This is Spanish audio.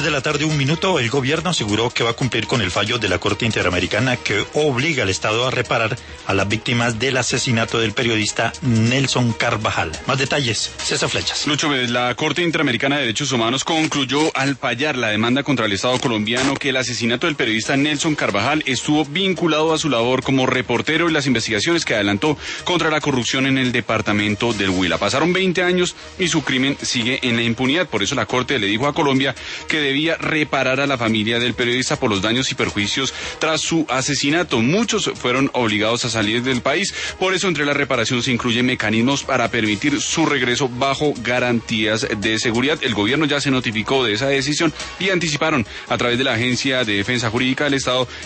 3:01 p.m, el gobierno aseguró que va a cumplir con el fallo de la Corte Interamericana que obliga al Estado a reparar a las víctimas del asesinato del periodista Nelson Carvajal. Más detalles, César Flechas. Lucho, la Corte Interamericana de Derechos Humanos concluyó al fallar la demanda contra el Estado colombiano que el asesinato del periodista Nelson Carvajal estuvo vinculado a su labor como reportero y las investigaciones que adelantó contra la corrupción en el departamento del Huila. Pasaron 20 años y su crimen sigue en la impunidad. Por eso la Corte le dijo a Colombia que debía reparar a la familia del periodista por los daños y perjuicios tras su asesinato. Muchos fueron obligados a salir del país. Por eso entre la reparación se incluyen mecanismos para permitir su regreso bajo garantías de seguridad. El gobierno ya se notificó de esa decisión y anticiparon a través de la Agencia de Defensa Jurídica del Estado